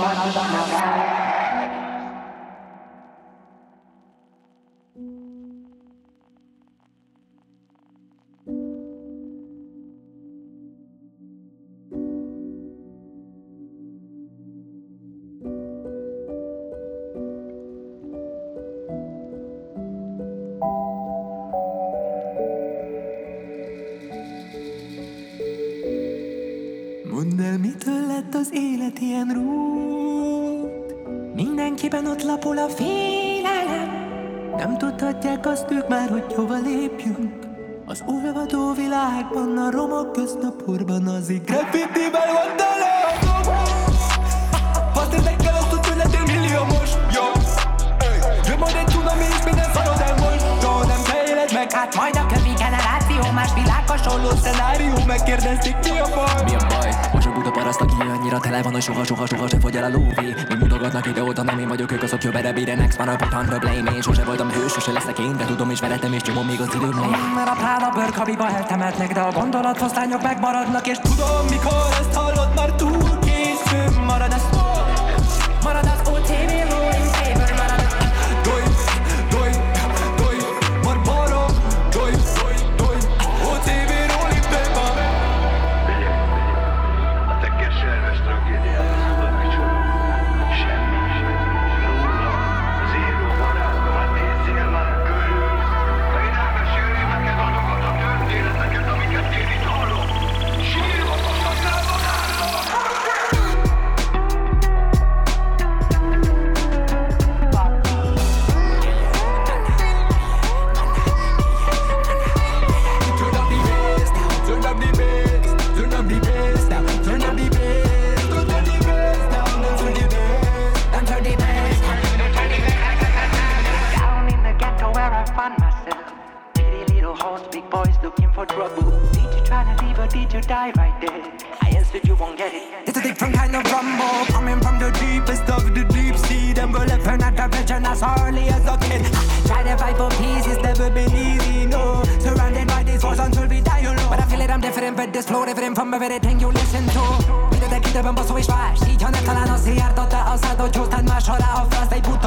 Mondd el, mitől lett az élet ilyen rút? Mindenkiben ott lapul a félelem. Nem tudhatják azt ők már, hogy hova lépjünk. Az olvadó világban, a romok közt a porban, az így graffitivel van tele a dob. Használták el azt, hogy lettél milliómos. Jön majd egy cunami és minden szarod el most. Soha nem te éled meg, Hát majd a kövi generáció, más világ hasonló szenárió. Megkérdezték, mi a baj? Mi a baj? Most a buta paraszt, aki annyira tele van, hogy soha se fogy el a lóvé. Még mutogatnak ide-óta, nem én vagyok, ők azok you better be the next man, I put on the blame. Én sose voltam hős, sose leszek én, de tudom és veretem és nyomom még az időm lejárt. Mert a Práda bőrkabiba eltemetnek, de a gondolatfoszlányok megmaradnak. És tudom, mikor ezt hallod, már túl késő. Marad az OTV rolling paper, marad az mar barom, OTV rolling paper. A te keserves tragédiádat tudod micsoda? Semmi sem. Róla, az író barátban nézzél már körül. Megint elmeséli neked azokat a történeteket, amiket én itt hallok. Sírva faszadnál magádnak! Did you die right there? I answered you won't get it. It's a different kind of rumble coming from the deepest of the deep sea. Them were living at the vision as early as a kid. Try to fight for peace, it's never been easy, no. Surrounded by these forces until we die alone. But I feel it, I'm different with this flow, different from everything you listen to. Mindenek időben baszó és vás, így ha nem talán az jártotta a szád, hogy hoztad más alá a frász. Egy buta